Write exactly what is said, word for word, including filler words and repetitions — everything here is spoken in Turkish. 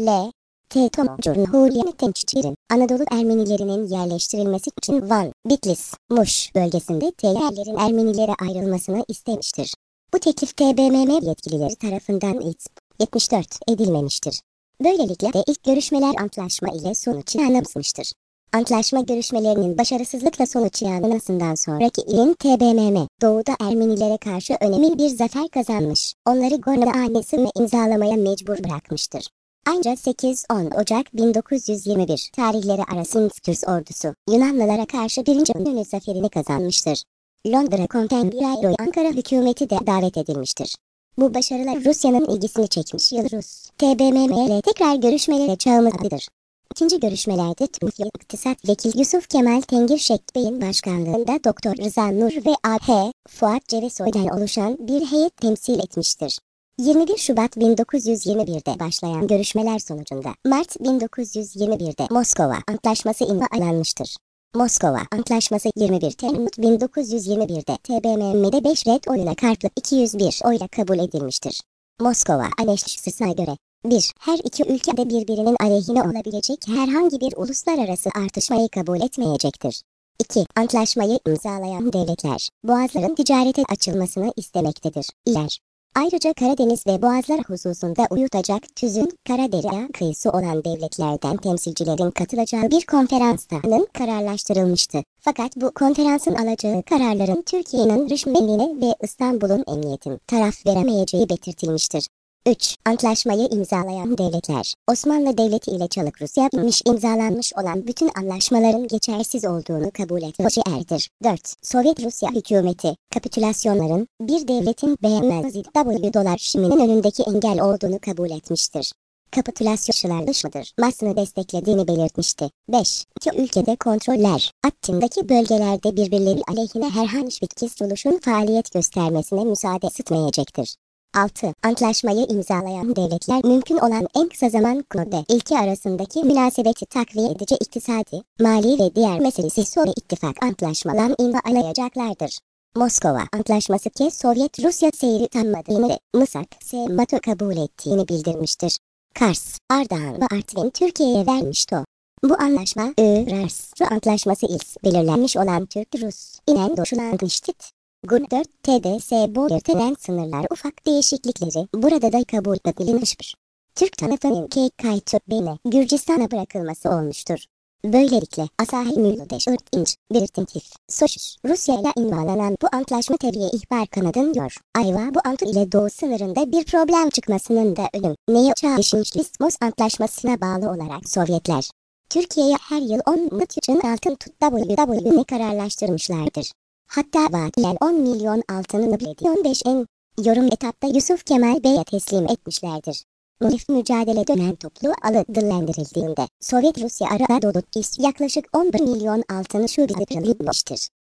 L. T. Cumhuriyet Temsilcilerin Anadolu Ermenilerinin yerleştirilmesi için Van, Bitlis, Muş bölgesinde T'lerin Ermenilere ayrılmasını istemiştir. Bu teklif T B M M yetkilileri tarafından yetmiş dört edilmemiştir. Böylelikle de ilk görüşmeler antlaşma ile sonuçlanmıştır. Antlaşma görüşmelerinin başarısızlıkla sonuçlanmasından sonraki ilin T B M M, Doğu'da Ermenilere karşı önemli bir zafer kazanmış, onları Gorna Anlaşması'nı imzalamaya mecbur bırakmıştır. Ancak sekiz on Ocak bin dokuz yüz yirmi bir tarihleri arasında Kürs ordusu, Yunanlılara karşı birinci Önü zaferini kazanmıştır. Londra Konfederasyonu Ankara hükümeti de davet edilmiştir. Bu başarılar Rusya'nın ilgisini çekmiş yıl Rus, T B M M ile tekrar görüşmelere çağrılmıştır. İkinci görüşmelerde Türkiye İktisat Vekili Yusuf Kemal Tengirşek Bey'in başkanlığında Doktor Rıza Nur ve A H Fuat Cevesoy'dan oluşan bir heyet temsil etmiştir. yirmi bir Şubat bin dokuz yüz yirmi bir'de başlayan görüşmeler sonucunda Mart bin dokuz yüz yirmi bir'de Moskova Antlaşması imzalanmıştır. Moskova Antlaşması yirmi bir Temmuz bin dokuz yüz yirmi bir'de T B M M'de beş red oyuna karşılık iki yüz bir oyla kabul edilmiştir. Moskova Anlaşması'na göre bir Her iki ülke de birbirinin aleyhine olabilecek herhangi bir uluslararası tartışmayı kabul etmeyecektir. iki Antlaşmayı imzalayan devletler, boğazların ticarete açılmasını istemektedir. İler. Ayrıca Karadeniz ve Boğazlar hususunda uyutacak tüzün Karadere kıyısı olan devletlerden temsilcilerin katılacağı bir konferanstanın kararlaştırılmıştı. Fakat bu konferansın alacağı kararların Türkiye'nin Rüşmenliğine ve İstanbul'un emniyetin taraf veremeyeceği belirtilmiştir. üç Antlaşmayı imzalayan devletler, Osmanlı Devleti ile Çalık Rusya'mış imzalanmış olan bütün anlaşmaların geçersiz olduğunu kabul etmişlerdir. dört Sovyet Rusya hükümeti, kapitülasyonların bir devletin beğenmez W dolar şiminin önündeki engel olduğunu kabul etmiştir. Kapitülasyonlar dışıdır masını desteklediğini belirtmişti. beş İki ülkede kontroller, Akçin'deki bölgelerde birbirleri aleyhine herhangi bir kisluluşun faaliyet göstermesine müsaade etmeyecektir. altı Antlaşmayı imzalayan devletler mümkün olan en kısa zaman konuda ülke arasındaki münasebeti takviye edici iktisadi, mali ve diğer meselesi sonra ittifak antlaşmalarını imzalayacaklardır. Moskova Antlaşması ki Sovyet Rusya seyri tanımadığını ve Mısak, Semat'ı kabul ettiğini bildirmiştir. Kars, Ardahan ve Artvin Türkiye'ye vermişti o. Bu anlaşma, Iğrar Antlaşması ile belirlenmiş olan Türk-Rus, inen doşulanmıştı. Gun dört T D S belirtilen sınırlar ufak değişiklikleri burada da kabul edilmiştir. Türk tarafının K K Türkmen'e Gürcistan'a bırakılması olmuştur. Böylelikle Asahi Müldeş İnç, Birtintif, Soşuş, Rusya ile imzalanan bu antlaşma tebliğ ihbar kanadın diyor. Ayva bu antı ile doğu sınırında bir problem çıkmasının da önüm. Neo Çağışınçlismos Antlaşması'na bağlı olarak Sovyetler, Türkiye'ye her yıl on milyon için altın tut W W'ni kararlaştırmışlardır. Hatta vakiler on milyon altını on beş en yorum etapta Yusuf Kemal Bey'e teslim etmişlerdir. Muhalif mücadele dönen toplu alıdıllendirildiğinde Sovyet Rusya arada dolup yaklaşık on bir milyon altını şu bildirilmiştir.